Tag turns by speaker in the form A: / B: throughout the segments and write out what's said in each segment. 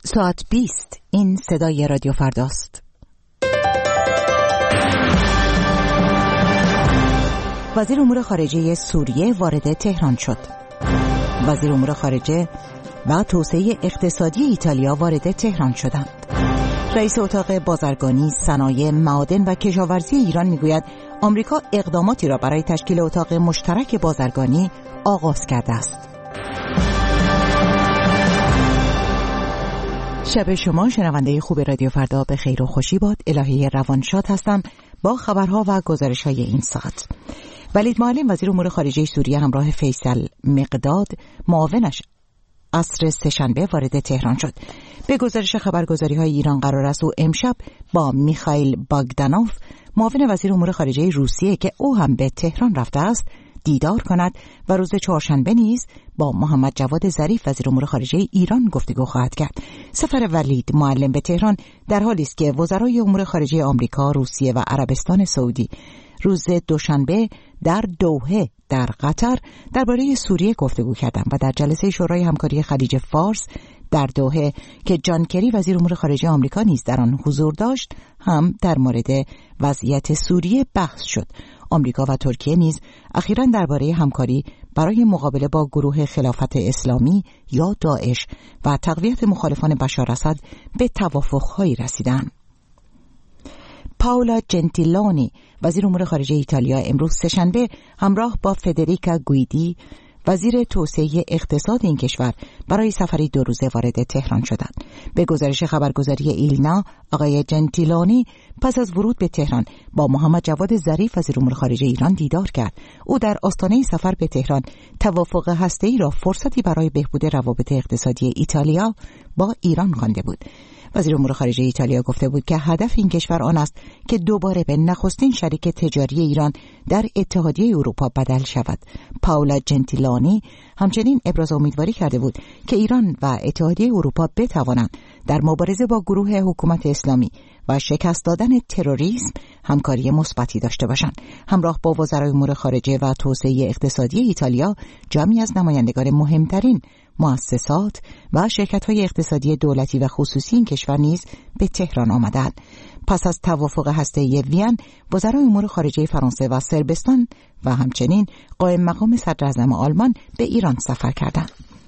A: ساعت 20. این صدای رادیو فرداست. وزیر امور خارجه سوریه وارد تهران شد. وزیر امور خارجه و توسعه اقتصادی ایتالیا وارد تهران شدند. رئیس اتاق بازرگانی، صنایع، معادن و کشاورزی ایران میگوید آمریکا اقداماتی را برای تشکیل اتاق مشترک بازرگانی آغاز کرده است. شب شما شنونده خوب رادیو فردا به خیر و خوشی باد. الهی روانشاد هستم با خبرها و گزارش‌های این ساعت. ولید معلم وزیر امور خارجه سوریه همراه فیصل مقداد معاونش عصر سه‌شنبه وارد تهران شد. به گزارش خبرگزاری‌های ایران قرار است او امشب با میخائیل باگدانوف معاون وزیر امور خارجه روسیه که او هم به تهران رفته است دیدار کند و روز چهارشنبه نیز با محمد جواد ظریف وزیر امور خارجه ایران گفتگو خواهد کرد. سفر ولید معلم به تهران در حالی است که وزرای امور خارجه آمریکا، روسیه و عربستان سعودی روز دوشنبه در دوحه در قطر درباره سوریه گفتگو کردند و در جلسه شورای همکاری خلیج فارس در دوحه که جان کری وزیر امور خارجه آمریکا نیز در آن حضور داشت هم در مورد وضعیت سوریه بحث شد. آمریکا و ترکیه نیز اخیراً درباره همکاری برای مقابله با گروه خلافت اسلامی یا داعش و تقویت مخالفان بشار اسد به توافق‌هایی رسیدند. پاولا جنتیلونی وزیر امور خارجه ایتالیا امروز سه‌شنبه همراه با فدریکا گویدی وزیر توسعه اقتصاد این کشور برای سفری 2 روزه وارد تهران شدند. به گزارش خبرگزاری ایلنا، آقای جنتیلونی پس از ورود به تهران با محمد جواد ظریف وزیر امور خارجه ایران دیدار کرد. او در آستانه سفر به تهران توافق هسته‌ای را فرصتی برای بهبود روابط اقتصادی ایتالیا با ایران خوانده بود. وزیر امور خارجه ایتالیا گفته بود که هدف این کشور آن است که دوباره به نخستین شریک تجاری ایران در اتحادیه اروپا بدل شود. پاولا جنتیلونی همچنین ابراز امیدواری کرده بود که ایران و اتحادیه اروپا بتوانند در مبارزه با گروه حکومت اسلامی و شکست دادن تروریسم همکاری مثبتی داشته باشند. همراه با وزرای امور خارجه و توسعه اقتصادی ایتالیا، جمعی از نمایندگان مهمترین مؤسسات و شرکت‌های اقتصادی دولتی و خصوصی این کشور نیز به تهران آمدند. پس از توافق هسته‌ای وین، وزرای امور خارجه فرانسه و صربستان و همچنین قائم مقام صدراعظم آلمان به ایران سفر کردند.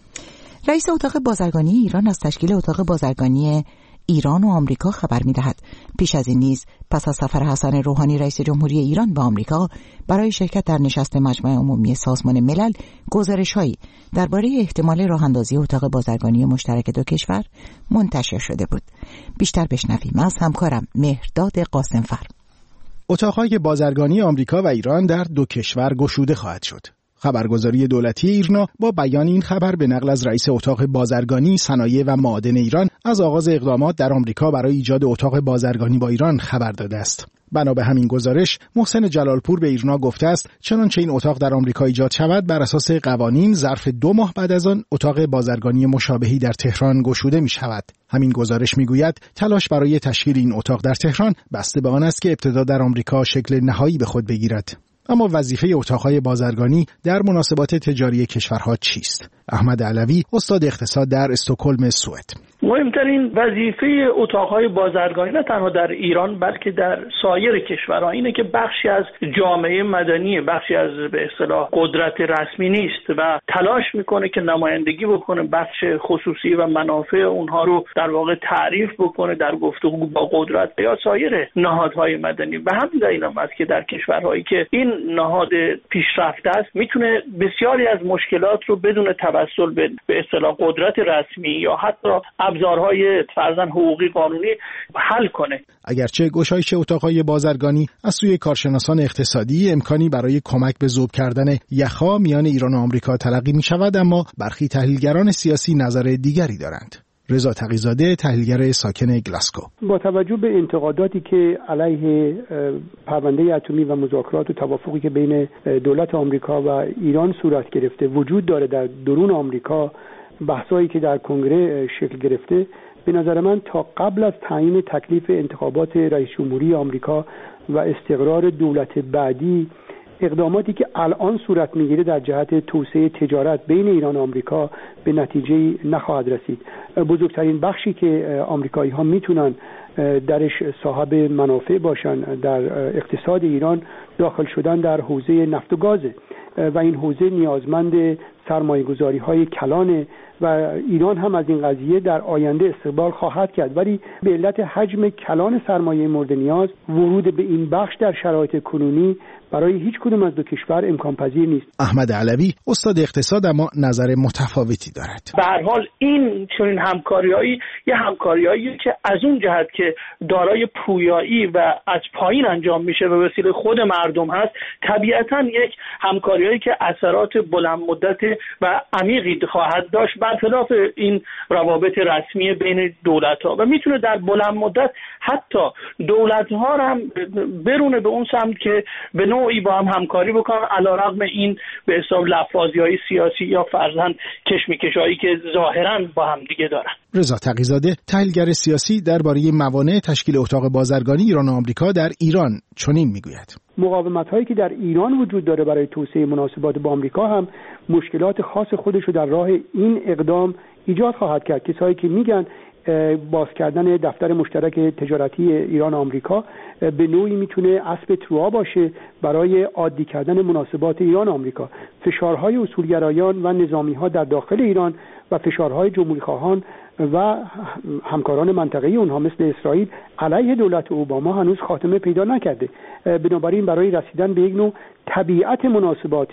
A: رئیس اتاق بازرگانی ایران از تشکیل اتاق بازرگانی ایران و آمریکا خبر می‌دهد. پیش از این نیز پس از سفر حسن روحانی رئیس جمهوری ایران به آمریکا برای شرکت در نشست مجمع عمومی سازمان ملل گزارش‌هایی درباره احتمال راه‌اندازی اتاق بازرگانی مشترک دو کشور منتشر شده بود. بیشتر بشنویم از همکارم مهرداد قاسمفر.
B: اتاق‌های بازرگانی آمریکا و ایران در دو کشور گشوده خواهد شد. خبرگزاری دولتی ایرنا با بیان این خبر به نقل از رئیس اتاق بازرگانی، صنایع و معادن ایران از آغاز اقدامات در آمریکا برای ایجاد اتاق بازرگانی با ایران خبر داده است. بنا به همین گزارش، محسن جلالپور به ایرنا گفته است چنانچه این اتاق در آمریکا ایجاد شود، بر اساس قوانین ظرف 2 ماه بعد از آن اتاق بازرگانی مشابهی در تهران گشوده می شود. همین گزارش می گوید تلاش برای تشکیل این اتاق در تهران بسته به آن است که ابتدا در آمریکا شکل نهایی به خود بگیرد. اما وظیفه اتاق‌های بازرگانی در مناسبات تجاری کشورها چیست؟ احمد علوی، استاد اقتصاد در استکهلم، سوئد.
C: مهمترین وظیفه اتاق‌های بازرگانی نه تنها در ایران بلکه در سایر کشورها اینه که بخشی از جامعه مدنی، بخشی از به اصطلاح قدرت رسمی نیست و تلاش میکنه که نمایندگی بکنه، بخش خصوصی و منافع اونها رو در واقع تعریف بکنه در گفتگو با قدرت یا سایر نهادهای مدنی. به همین دلیل است که در کشورهایی که این نهاد پیشرفته است میتونه بسیاری از مشکلات رو بدون توسل به اصطلاح قدرت رسمی یا حتی ابزارهای فرضاً حقوقی قانونی حل کنه.
B: اگرچه گشایش اتاق‌های بازرگانی از سوی کارشناسان اقتصادی امکانی برای کمک به ذوب کردن یخا میان ایران و آمریکا تلقی می‌شود، اما برخی تحلیلگران سیاسی نظر دیگری دارند. رضا تقی‌زاده، تحلیلگر ساکن گلاسکو:
D: با توجه به انتقاداتی که علیه پرونده اتمی و مذاکرات و توافقی که بین دولت آمریکا و ایران صورت گرفته وجود داره در درون آمریکا، بحثایی که در کنگره شکل گرفته، به نظر من تا قبل از تعیین تکلیف انتخابات رئیس جمهوری آمریکا و استقرار دولت بعدی اقداماتی که الان صورت میگیره در جهت توسعه تجارت بین ایران و آمریکا به نتیجه نخواهد رسید. بزرگترین بخشی که آمریکایی ها میتونن درش صاحب منافع باشن در اقتصاد ایران داخل شدن در حوزه نفت و گازه و این حوزه نیازمند سرمایه‌گذاری های کلانه و ایران هم از این قضیه در آینده استقبال خواهد کرد، ولی به علت حجم کلان سرمایه مورد نیاز ورود به این بخش در شرایط کنونی برای هیچ کدوم از دو کشور امکان پذیر نیست.
B: احمد علوی استاد اقتصاد اما نظر متفاوتی دارد.
C: به هر حال این چنین همکاریایی یه همکاریایی که از اون جهت که دارای پویایی و از پایین انجام میشه به وسیله خود مردم هست، طبیعتاً یک همکاریایی که اثرات بلند مدت و عمیقی خواهد داشت برخلاف این روابط رسمی بین دولت‌ها و میتونه در بلند مدت حتی دولت‌ها هم برونه به اون سمت که به نوعی با هم همکاری بکنن علیرغم این به حساب لفاظی‌های سیاسی یا فرضاً کشمکش‌هایی که ظاهراً با هم دیگه دارن.
B: رضا تقی‌زاده تحلیلگر سیاسی درباره موانع تشکیل اتاق بازرگانی ایران و آمریکا در ایران چنین میگوید:
D: مقاومت‌هایی که در ایران وجود داره برای توسعه مناسبات با آمریکا هم مشکلات خاص خودش رو در راه این اقدام ایجاد خواهد کرد. کسایی که میگن باز کردن دفتر مشترک تجارتی ایران و آمریکا به نوعی میتونه اسب تروآ باشه برای عادی کردن مناسبات ایران و آمریکا. فشارهای اصولگرایان و نظامی‌ها در داخل ایران و فشارهای جمهوری‌خواهان و همکاران منطقه‌ای اونها مثل اسرائیل علیه دولت اوباما هنوز خاتمه پیدا نکرده. بنابراین برای رسیدن به یک نوع طبیعت مناسبات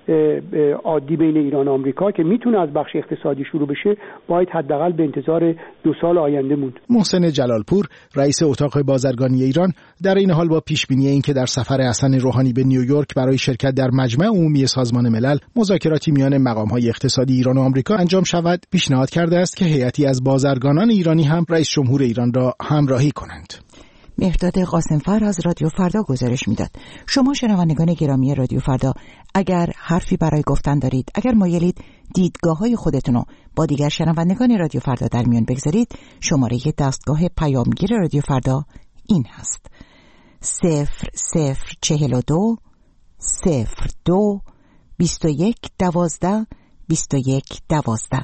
D: عادی بین ایران و آمریکا که میتونه از بخش اقتصادی شروع بشه باید حداقل به انتظار 2 سال آینده موند.
B: محسن جلالپور رئیس اتاق بازرگانی ایران در این حال با پیشبینی اینکه در سفر حسن روحانی به نیویورک برای شرکت در مجمع عمومی سازمان ملل مذاکراتی میان مقام‌های اقتصادی ایران و آمریکا انجام شود، پیشنهاد کرده است که هیئتی از بازرگانان ایرانی هم رئیس جمهور ایران را همراهی کنند.
A: مهرداد قاسمفر از رادیو فردا گزارش میداد. شما شنوندگان گرامی رادیو فردا اگر حرفی برای گفتن دارید، اگر مایلید دیدگاه‌های خودتون رو با دیگر شنوندگان رادیو فردا در میان بگذارید، شماره دستگاه پیامگیر رادیو فردا این هست: 0042 02 21 12 21 12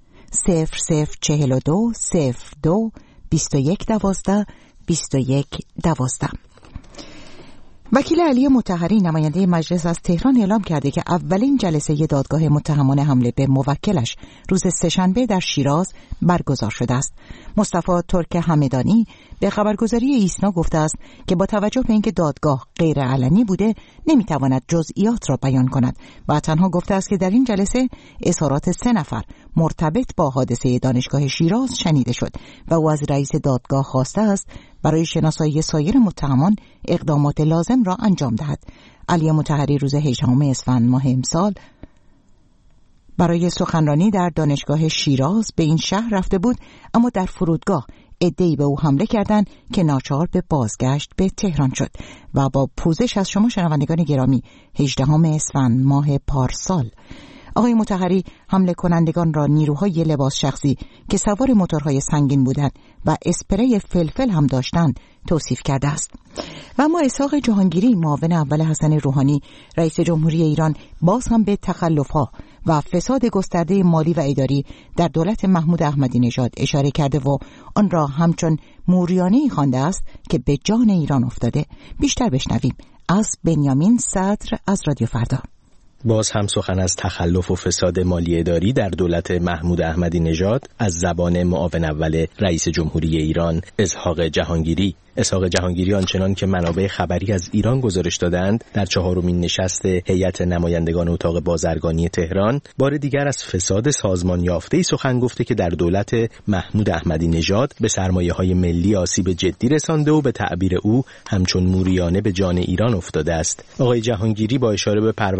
A: 0042 02 21 12 21 12. وکیل علی مطهری نماینده مجلس از تهران اعلام کرده که اولین جلسه دادگاه متهمان حمله به موکلش روز سه‌شنبه در شیراز برگزار شده است. مصطفی ترک همدانی به خبرگزاری ایسنا گفته است که با توجه به اینکه دادگاه غیر علنی بوده نمیتواند جزئیات را بیان کند و تنها گفته است که در این جلسه اظهارات 3 نفر مرتبط با حادثه دانشگاه شیراز شنیده شد و او از رئیس دادگاه خواسته است برای شناسایی سایر متهمان اقدامات لازم را انجام دهد. علی مطهری روز 18 اسفند ماه امسال برای سخنرانی در دانشگاه شیراز به این شهر رفته بود، اما در فرودگاه عده‌ای به او حمله کردند که ناچار به بازگشت به تهران شد و با پوزش از شما شنوندگان گرامی 18 اسفند ماه پارسال آقای مطهری حمله کنندگان را نیروهای لباس شخصی که سوار موتورهای سنگین بودند و اسپری فلفل هم داشتند توصیف کرده است. و اما اسحاق جهانگیری معاون اول حسن روحانی رئیس جمهوری ایران باز هم به تخلف‌ها و فساد گسترده مالی و اداری در دولت محمود احمدی نژاد اشاره کرده و آن را همچون موریانه‌ای خوانده است که به جان ایران افتاده. بیشتر بشنویم از بنیامین صدر از رادیو فردا.
E: باز هم سخن از تخلف و فساد مالی اداری در دولت محمود احمدی نژاد از زبان معاون اول رئیس جمهوری ایران اسحاق جهانگیری. اسحاق جهانگیری آنچنان که منابع خبری از ایران گزارش دادند در 4مین نشست هیئت نمایندگان اتاق بازرگانی تهران بار دیگر از فساد سازمان یافته‌ای سخن گفته که در دولت محمود احمدی نژاد به سرمایه‌های ملی آسیب جدی رسانده و به تعبیر او همچون موریانه به جان ایران افتاده است. آقای جهانگیری با اشاره به پرونده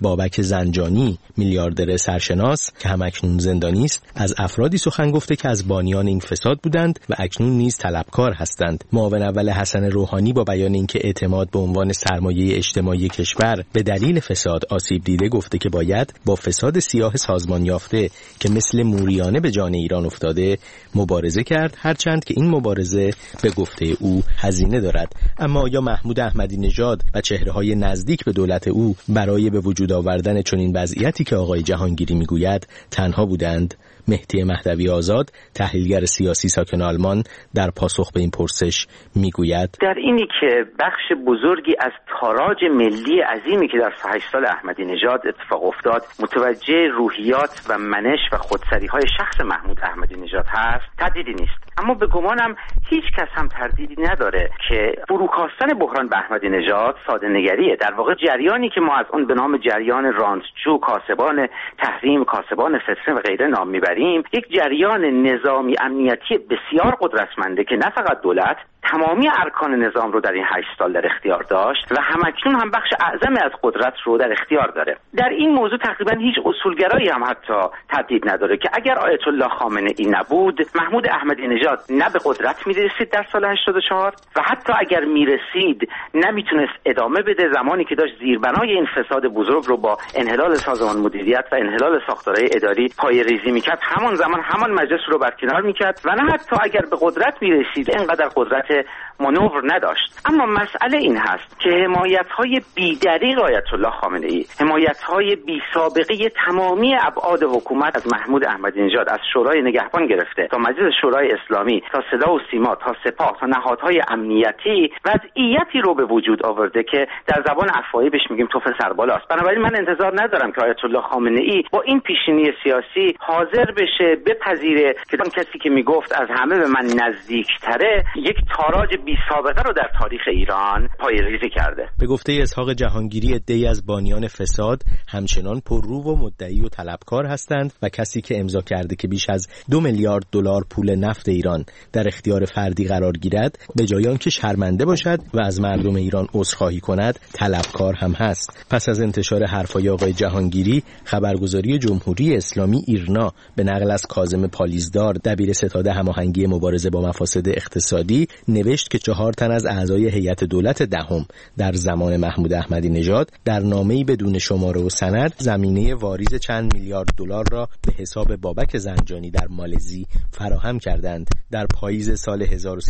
E: بابک زنجانی، میلیاردر سرشناس که همکنون زندانی است، از افرادی سخن گفته که از بانیان این فساد بودند و اکنون نیز طلبکار هستند. معاون اول حسن روحانی با بیان اینکه اعتماد به عنوان سرمایه اجتماعی کشور به دلیل فساد آسیب دیده، گفته که باید با فساد سیاه سازمان یافته که مثل موریانه به جان ایران افتاده مبارزه کرد، هرچند که این مبارزه به گفته او هزینه دارد. اما آیا محمود احمدی نژاد و چهره‌های نزدیک به دولت او برای به وجود آوردن چنین وضعیتی که آقای جهانگیری میگوید تنها بودند؟ مهدی مهدوی آزاد، تحلیلگر سیاسی ساکن آلمان، در پاسخ به این پرسش میگوید
F: در اینی که بخش بزرگی از تاراج ملی عظیمی که در 8 سال احمدی نژاد اتفاق افتاد متوجه روحیات و منش و خودسری‌های شخص محمود احمدی نژاد هست، تردیدی نیست. اما به گمانم هیچ کس هم تردیدی نداره که فروکاستن بحران به احمدی نژاد ساده نگریه. در واقع جریانی که ما از اون به نام جریان رانتجو، کاسبان تحریم، کاسبان فتنه و غیره نام میبریم، یک جریان نظامی امنیتی بسیار قدرتمنده که نه فقط دولت، تمامی ارکان نظام رو در این 8 سال در اختیار داشت و همکنون هم بخش اعظمی از قدرت رو در اختیار داره. در این موضوع تقریبا هیچ اصولگرایی هم حتی تردید نداره که اگر آیت الله خامنه ای نبود، محمود احمدی نژاد نه به قدرت میرسید در سال 84 و حتی اگر میرسید نمیتونست ادامه بده، زمانی که داشت زیربنای این فساد بزرگ رو با انحلال سازمان مدیریت و انحلال ساختارهای اداری پایه‌ریزی میکرد، همون زمان همان مجلس رو برکنار میکرد و نه حتی اگر به قدرت میرسید اینقدر قدرت مانور نداشت. اما مسئله این هست که حمایت‌های بی‌دریغ آیت الله خامنه ای، حمایت‌های بی‌سابقه تمامی ابعاد حکومت از محمود احمدی نژاد، از شورای نگهبان گرفته تا مجلس شورای اسلامی تا صدا و سیما تا سپاه تا نهادهای امنیتی، وضعیتی رو به وجود آورده که در زبان عفویی بهش میگیم توف سربالاست. بنابراین من انتظار ندارم که آیت الله خامنه ای با این پیشینی سیاسی حاضر بشه بپذیره که اون کسی که میگفت از همه به من نزدیک‌تره یک تاراج بی سابقه رو در تاریخ ایران پایه‌ریزی کرده.
E: به گفته اسحاق جهانگیری، عده‌ای از بانیان فساد همچنان پررو و مدعی و طلبکار هستند و کسی که امضا کرده که بیش از 2 میلیارد دلار پول نفت ایران در اختیار فردی قرار گیرد، به جای آنکه شرمنده باشد و از مردم ایران عذرخواهی کند، طلبکار هم هست. پس از انتشار حرفای آقای جهانگیری، خبرگزاری جمهوری اسلامی ایرنا به نقل از کاظم پالیزدار، دبیر ستاد هماهنگی مبارزه با مفاسد اقتصادی، نوشت که 4 تن از اعضای هیئت دولت دهم در زمان محمود احمدی نژاد در نامه‌ای بدون شماره و سند زمینه واریز چند میلیارد دلار را به حساب بابک زنجانی در مالزی فراهم کردند. در پاییز سال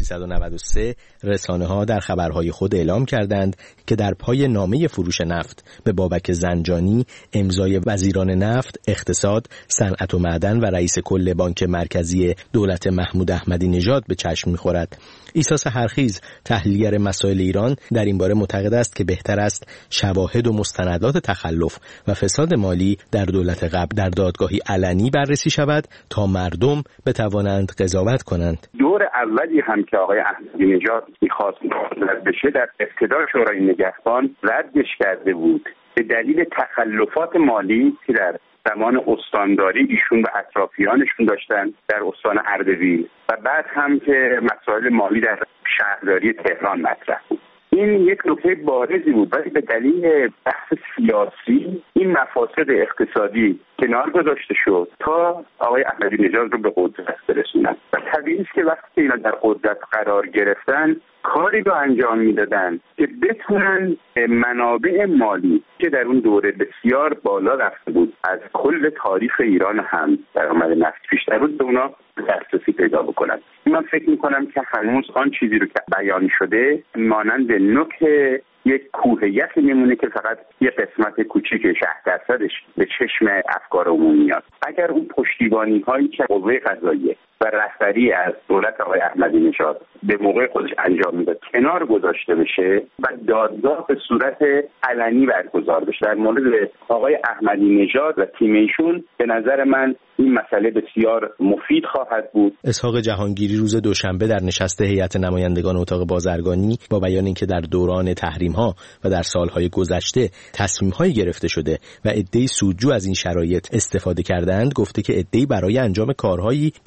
E: 1393 رسانه‌ها در خبرهای خود اعلام کردند که در پای نامه فروش نفت به بابک زنجانی امضای وزیران نفت، اقتصاد، صنعت و معدن و رئیس کل بانک مرکزی دولت محمود احمدی نژاد به چشم می‌خورد. عیسی سحرخیز، تحلیلگر مسائل ایران، در این باره معتقد است که بهتر است شواهد و مستندات تخلف و فساد مالی در دولت قبل در دادگاهی علنی بررسی شود تا مردم بتوانند قضاوت کنند.
G: دور اولی هم که آقای احمدی نژاد می‌خواست رد بشه، در ابتدای شورای نگهبان ردش کرده بود به دلیل تخلفات مالی که در زمان استانداری ایشون و اطرافیانشون داشتن در استان اردبیل و بعد هم که مسائل مالی در شهرداری تهران مطرح بود. این یک نکته بارزی بود، ولی به دلیل بحث سیاسی این مفاسد اقتصادی کنار گذاشته شد تا آقای احمدی نژاد رو به قدرت برسونن. و طبیعی است که وقتی اینا در قدرت قرار گرفتن کاری رو انجام میدادن که بتونن منابع مالی که در اون دوره بسیار بالا رفته بود، از کل تاریخ ایران هم درآمد نفت بیشتر بود، به اونا دسترسی پیدا بکنن. من فکر میکنم که هنوز آن چیزی رو که بیان شده مانند نوک یک کوهیت میمونه که فقط یه قسمت کوچیک 60% به چشم افکار عمومی میاد. اگر اون پشتیبانی هایی که قوه قضاییه و رهبری از دولت آقای احمدی نژاد به موقع خودش انجام میداد کنار گذاشته بشه و دادگاه به صورت علنی برگزار بشه در مورد آقای احمدی نژاد و تیم ایشون، به نظر من این مسئله بسیار مفید خواهد بود.
E: اسحاق جهانگیری روز دوشنبه در نشست هیئت نمایندگان اتاق بازرگانی با بیان اینکه در دوران تحریم‌ها و در سالهای گذشته تصمیم‌هایی گرفته شده و عده‌ای سودجو از این شرایط استفاده کردند، گفته که عده‌ای برای انجام کارهایی پول‌های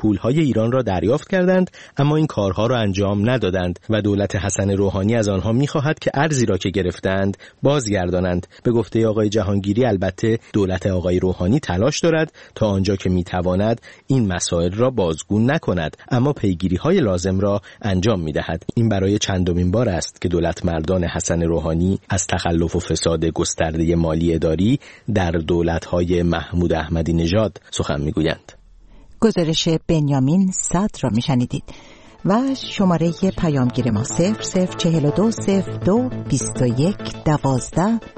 E: ایران را دریافت کردند، اما این کارها را انجام ندادند و دولت حسن روحانی از آنها می‌خواهد که ارزی را که گرفتند بازگردانند. به گفته آقای جهانگیری البته دولت آقای روحانی تلاش دارد تا آنجا که می‌تواند این مسائل را بازگو نکند، اما پیگیری‌های لازم را انجام می‌دهد. این برای چندمین بار است که دولت مردان حسن روحانی از تخلف و فساد گسترده مالی اداری در دولت‌های محمود احمدی نژاد سخن می‌گویند.
A: گزارش بنیامین صدر را می‌شنیدید و شماره پیامگیر ما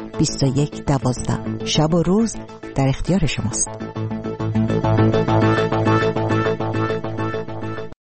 A: 0042022112 شب و روز در اختیار شماست.